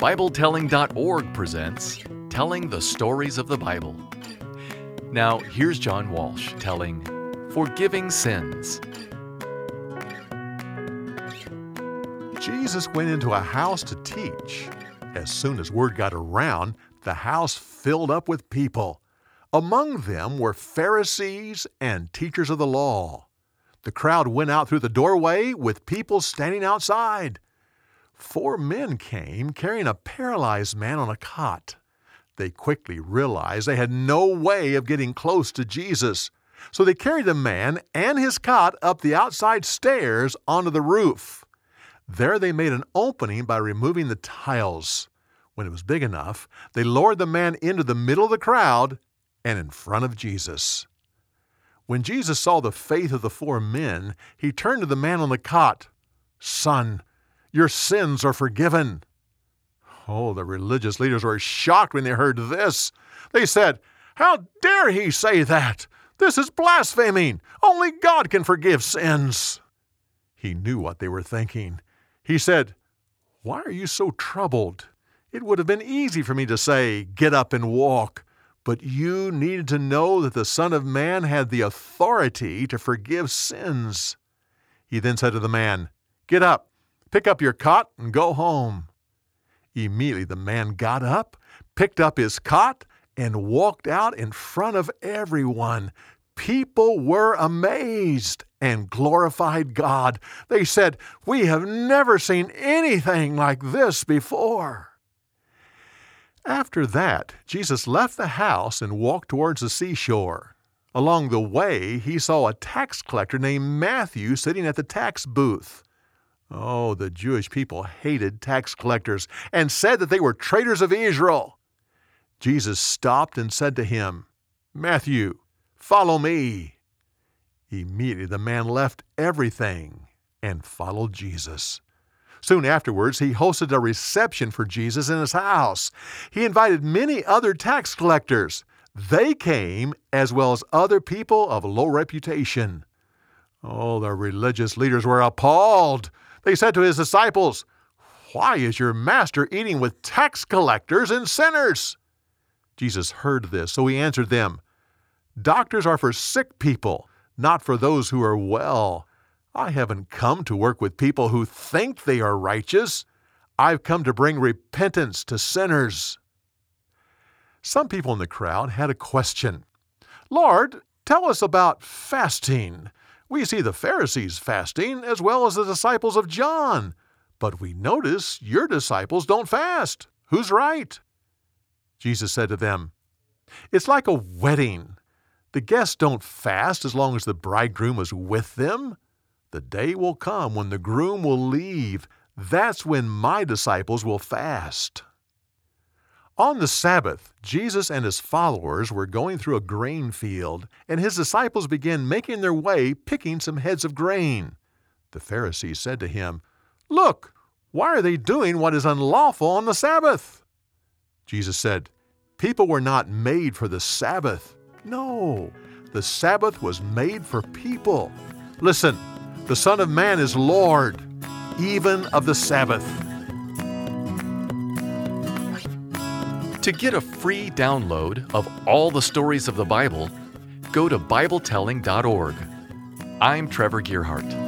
BibleTelling.org presents Telling the Stories of the Bible. Now, here's John Walsh telling Forgiving Sins. Jesus went into a house to teach. As soon as word got around, the house filled up with people. Among them were Pharisees and teachers of the law. The crowd went out through the doorway with people standing outside. 4 men came carrying a paralyzed man on a cot. They quickly realized they had no way of getting close to Jesus, so they carried the man and his cot up the outside stairs onto the roof. There they made an opening by removing the tiles. When it was big enough, they lowered the man into the middle of the crowd and in front of Jesus. When Jesus saw the faith of the 4 men, he turned to the man on the cot. "Son, your sins are forgiven." Oh, the religious leaders were shocked when they heard this. They said, "How dare he say that? This is blaspheming. Only God can forgive sins." He knew what they were thinking. He said, "Why are you so troubled? It would have been easy for me to say, 'Get up and walk.' But you needed to know that the Son of Man had the authority to forgive sins." He then said to the man, "Get up, pick up your cot, and go home." Immediately the man got up, picked up his cot, and walked out in front of everyone. People were amazed and glorified God. They said, "We have never seen anything like this before." After that, Jesus left the house and walked towards the seashore. Along the way, he saw a tax collector named Matthew sitting at the tax booth. Oh, the Jewish people hated tax collectors and said that they were traitors of Israel. Jesus stopped and said to him, "Matthew, follow me." Immediately the man left everything and followed Jesus. Soon afterwards, he hosted a reception for Jesus in his house. He invited many other tax collectors. They came, as well as other people of low reputation. Oh, the religious leaders were appalled. They said to his disciples, "Why is your master eating with tax collectors and sinners?" Jesus heard this, so he answered them, "Doctors are for sick people, not for those who are well. I haven't come to work with people who think they are righteous. I've come to bring repentance to sinners." Some people in the crowd had a question. "Lord, tell us about fasting. We see the Pharisees fasting as well as the disciples of John, but we notice your disciples don't fast. Who's right?" Jesus said to them, "It's like a wedding. The guests don't fast as long as the bridegroom is with them. The day will come when the groom will leave. That's when my disciples will fast." On the Sabbath, Jesus and his followers were going through a grain field, and his disciples began making their way picking some heads of grain. The Pharisees said to him, "Look, why are they doing what is unlawful on the Sabbath?" Jesus said, "People were not made for the Sabbath. No, the Sabbath was made for people. Listen, the Son of Man is Lord, even of the Sabbath." To get a free download of all the stories of the Bible, go to BibleTelling.org. I'm Trevor Gearhart.